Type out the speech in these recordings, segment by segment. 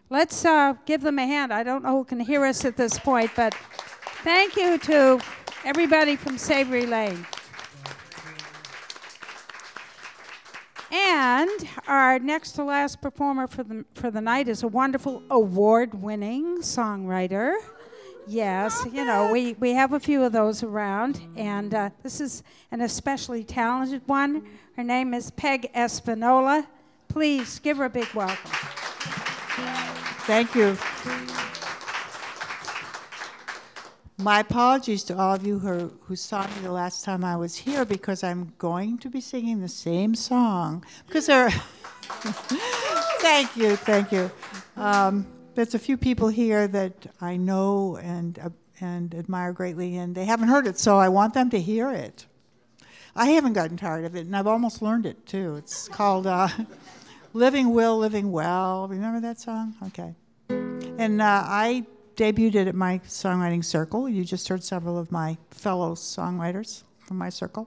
Let's give them a hand. I don't know who can hear us at this point, but thank you to everybody from Savory Lane. And our next to last performer for the night is a wonderful award-winning songwriter. Yes, you know, we have a few of those around, and this is an especially talented one. Her name is Peg Espinola. Please give her a big welcome. Thank you. My apologies to all of you who saw me the last time I was here, because I'm going to be singing the same song. Because thank you. There's a few people here that I know and admire greatly, and they haven't heard it, so I want them to hear it. I haven't gotten tired of it, and I've almost learned it too. It's called Living Will, Living Well. Remember that song? Okay. And I debuted it at my songwriting circle. You just heard several of my fellow songwriters from my circle.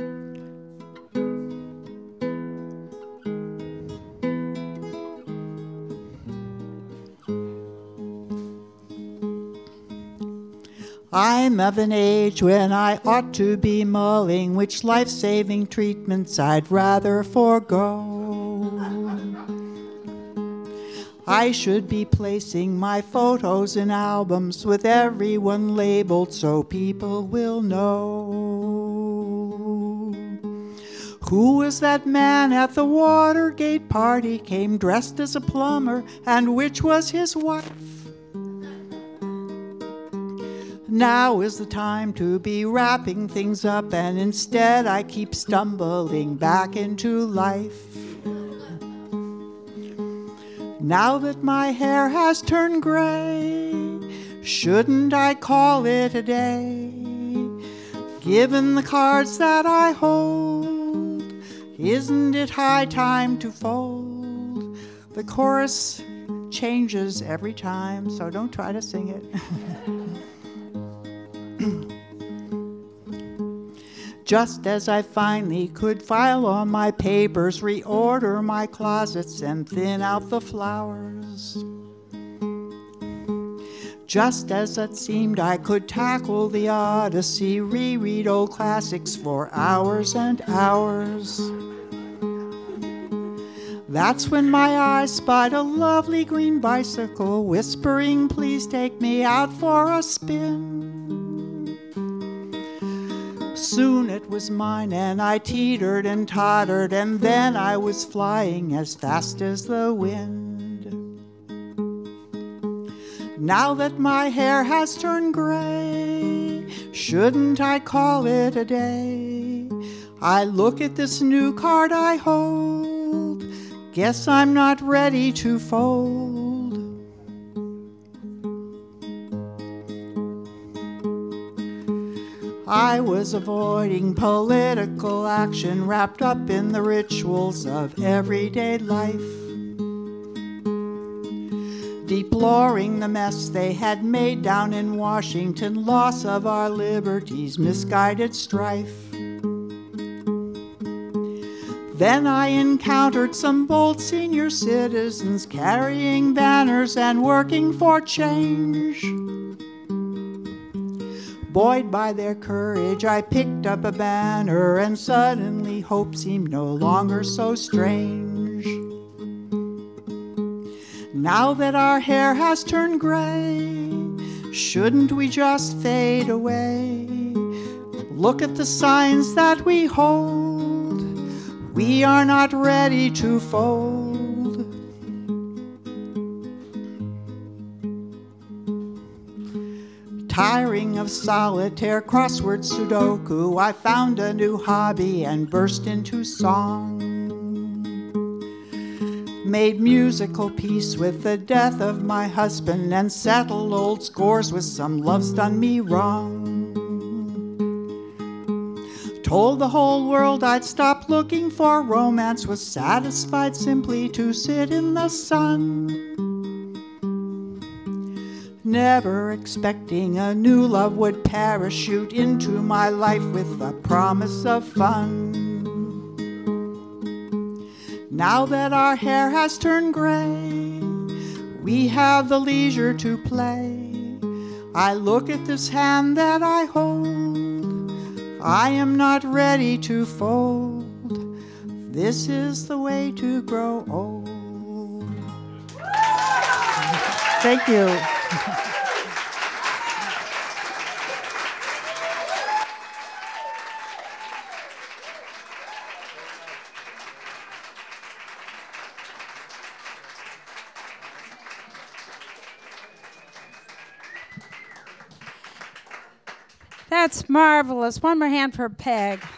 I'm of an age when I ought to be mulling which life-saving treatments I'd rather forego. I should be placing my photos in albums with everyone labeled so people will know. Who was that man at the Watergate party, came dressed as a plumber, and which was his wife? Now is the time to be wrapping things up, and instead I keep stumbling back into life. Now that my hair has turned gray, shouldn't I call it a day? Given the cards that I hold, isn't it high time to fold? The chorus changes every time, so don't try to sing it. Just as I finally could file all my papers, reorder my closets, and thin out the flowers. Just as it seemed I could tackle the Odyssey, reread old classics for hours and hours. That's when my eyes spied a lovely green bicycle, whispering, "Please take me out for a spin." Soon it was mine, and I teetered and tottered, and then I was flying as fast as the wind. Now that my hair has turned gray, shouldn't I call it a day? I look at this new card I hold, guess I'm not ready to fold. I was avoiding political action wrapped up in the rituals of everyday life, deploring the mess they had made down in Washington, loss of our liberties, misguided strife. Then I encountered some bold senior citizens carrying banners and working for change. Buoyed by their courage, I picked up a banner, and suddenly hope seemed no longer so strange. Now that our hair has turned gray, shouldn't we just fade away? Look at the signs that we hold, we are not ready to fold. Tiring of solitaire crossword Sudoku, I found a new hobby and burst into song. Made musical peace with the death of my husband, and settled old scores with some love's done me wrong. Told the whole world I'd stop looking for romance, was satisfied simply to sit in the sun. Never expecting a new love would parachute into my life with the promise of fun. Now that our hair has turned gray, we have the leisure to play. I look at this hand that I hold. I am not ready to fold. This is the way to grow old. Thank you. That's marvelous. One more hand for Peg.